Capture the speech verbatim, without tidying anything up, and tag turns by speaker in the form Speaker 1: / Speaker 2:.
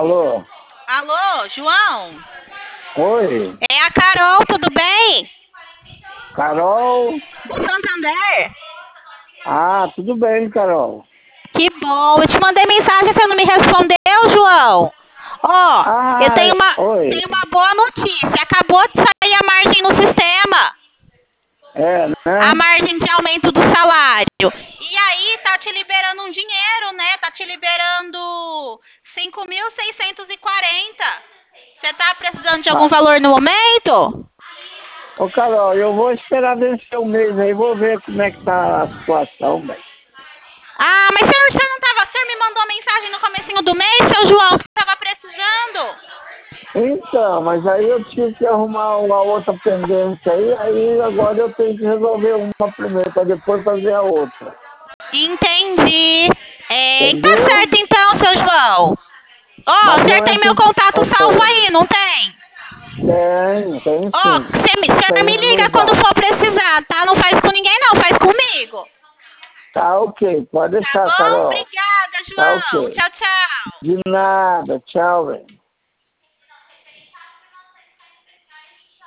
Speaker 1: Alô?
Speaker 2: Alô, João?
Speaker 1: Oi?
Speaker 2: É a Carol, tudo bem?
Speaker 1: Carol?
Speaker 2: Do Santander?
Speaker 1: Ah, tudo bem, Carol.
Speaker 2: Que bom, eu te mandei mensagem, você não me respondeu, João? Ó, eu
Speaker 1: Ah,
Speaker 2: tenho uma,
Speaker 1: oi.
Speaker 2: tenho uma boa notícia, acabou de sair a margem no sistema,
Speaker 1: É,
Speaker 2: a
Speaker 1: né?
Speaker 2: margem de aumento do salário. E aí tá te liberando um dinheiro, né? Tá te liberando cinco mil seiscentos e quarenta. Você tá precisando de algum
Speaker 1: Mas,
Speaker 2: valor no momento?
Speaker 1: ô, Carol, eu vou esperar vencer o mês aí, vou ver como é que tá a situação, velho.
Speaker 2: Ah, mas você, você não tava, o senhor me mandou mensagem no comecinho do mês, seu João, que tava precisando.
Speaker 1: Então, mas aí eu tive que arrumar uma outra pendência aí, aí agora eu tenho que resolver uma primeiro, para depois fazer a outra.
Speaker 2: Entendi. É, tá
Speaker 1: Entendeu?
Speaker 2: certo então, seu João. Ó, o
Speaker 1: Mas
Speaker 2: senhor
Speaker 1: não é
Speaker 2: tem meu
Speaker 1: tudo
Speaker 2: contato salvo
Speaker 1: oferta.
Speaker 2: aí, não tem?
Speaker 1: Tem, tem
Speaker 2: Ó,
Speaker 1: sim.
Speaker 2: você me- o senhor me
Speaker 1: Tem no
Speaker 2: liga quando
Speaker 1: zap.
Speaker 2: for precisar, tá? Não faz com ninguém não, faz comigo.
Speaker 1: Tá ok, pode
Speaker 2: Tá
Speaker 1: deixar,
Speaker 2: bom?
Speaker 1: Carol.
Speaker 2: Obrigada,
Speaker 1: Tá
Speaker 2: João.
Speaker 1: ok.
Speaker 2: Tchau, tchau.
Speaker 1: De nada, tchau, velho.